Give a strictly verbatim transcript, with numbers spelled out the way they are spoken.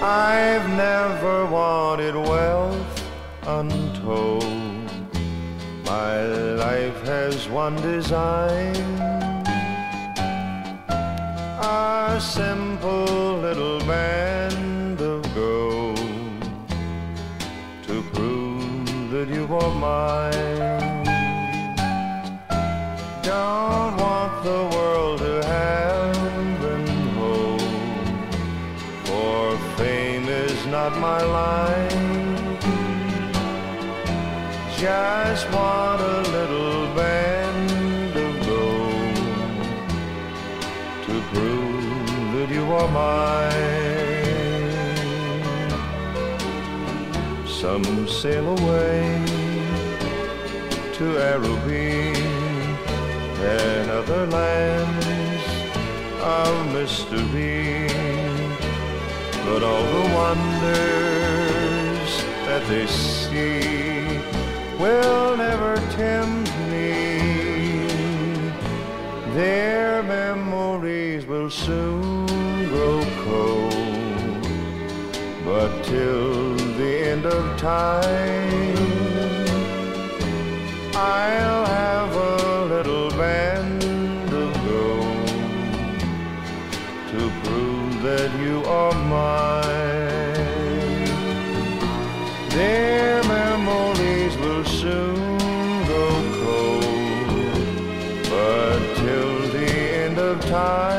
I've never wanted wealth untold. My life has one design, a simple little band of gold to prove that you are mine. Don't want the world to have and hold, for fame is not my line. Just want a little band of gold to prove that you are mine. Some sail away to Araby and other lands of mystery, but all the wonders that they see will never tempt me. Their memories will soon grow cold, but till the end of time I'll have a little band of gold to prove that you are mine. Their memories will soon go cold, but till the end of time